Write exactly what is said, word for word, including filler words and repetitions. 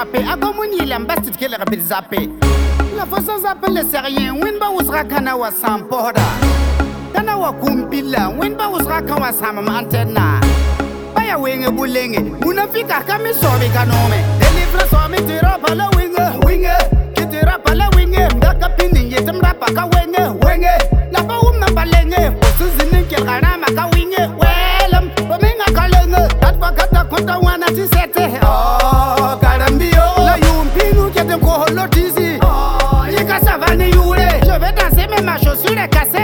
zappe, a communile, un bastit qui le zappe. La façon zappe le sérieux, Winba Usra Kana was some porter. Kana wa kumpila, Winba Usra Kawa Sam Antena. Baya wing a bulling, Munafika Kami Sobi Kanome. The little saw me to rap a winger, winger, get it up a winger, Daka Pinning, yet some rapaka winger, winger, Lapa Umna Balenge, Susan Kirama Kawinger, well, um, Bominga Kalanga, that Bakata Kota one as he said, oh, Garambio, La Yum Pinu, get them call Lotizi, oh, Yaka Savani Yure, je vais danser mes machos sur les cassettes.